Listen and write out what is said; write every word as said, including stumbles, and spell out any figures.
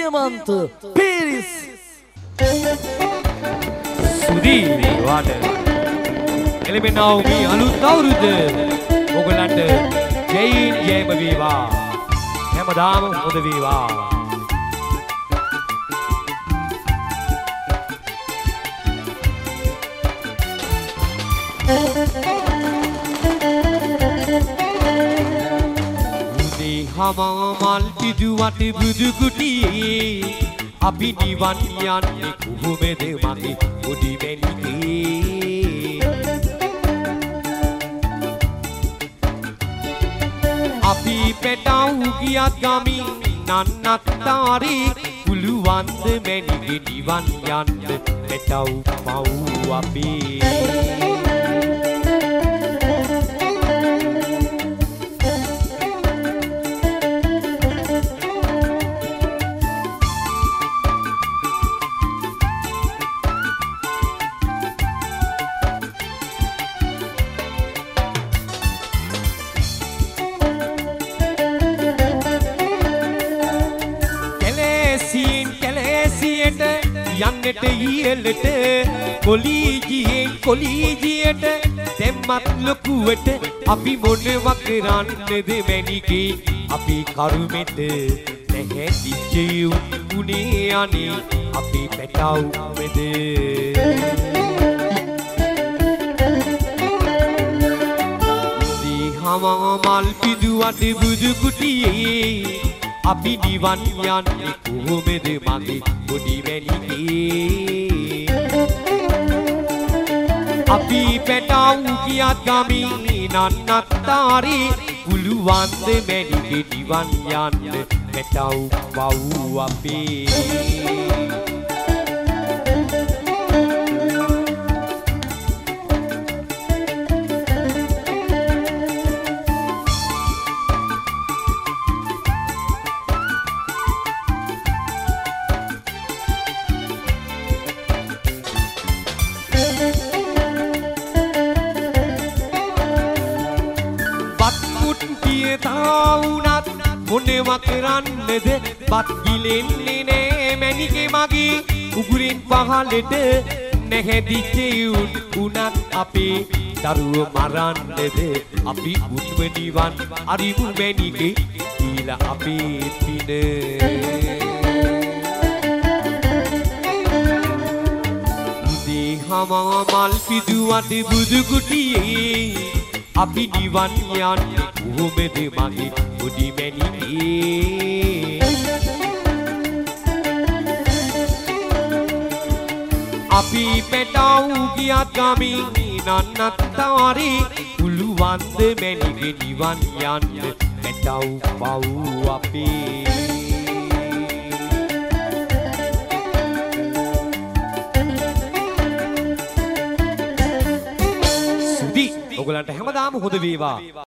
ප්‍රියමන්ත පිරිස් සුදී වාට එළඹෙනා වූ මේ අලුත් අවුරුද්ද ඔයගලන්ට ජයෙන් ජයම වේවා හැමදාම හොඳ වේවා උදේ හමමල් පිදුවට බුදු කුටියේ අපි නිවන් යන්නේ කොහොමද මගේ පොඩි මැණිකේ අපි පෙටව් ගියත් ගමින් නන්නත්තාරි පුළුවන් ද මැණිකේ නිවන් යන්න පෙටව් මව් අපේ යන්නට ඊයලට කොලීජියෙන් කොලීජියට දෙම්මත් ලොකුවට අපි මොනවා කරන්නද මැණිකේ අපි කරුමෙට නැහැ දිච්චේ උනේ අනේ අපි පැටවුමද දීහම මල් පිදුවට බුදු කුටියේ අපි නිවන් යන්නේ කොහොමද මගේ පොඩි මැණිකේ අපි පැටව් ගියත් ගමින් නන්නත්තාරි පුළුවන් ද මැණිකේ නිවන් යන්න පැටව් පව් අපේ තාවුනත් මොනවා කරන්නද බත් ගිලෙන්නේ නෑ මැණිකේ මගේ උගුරින් පහලට නැහැදිච්චේ උනත් අපේ දරුවෝ මරන්නද අපි උන්ව නිවන් අරිමු මැණිකේ දීලා අපේ පින උදේ හම මල් පිදුවට බුදු කුටියේ අපි නිවන් යන්නේ කොහොමද මගේ පොඩි මැණිකේ අපි පෙටව් ගියත් ගමින් නන්නත්තාරි පුළුවන් ද මැණිකේ නිවන් යන්න පෙටව් පව් අපේ සුදී ඔයගලන්ට හැමදාම හොඳ වේවා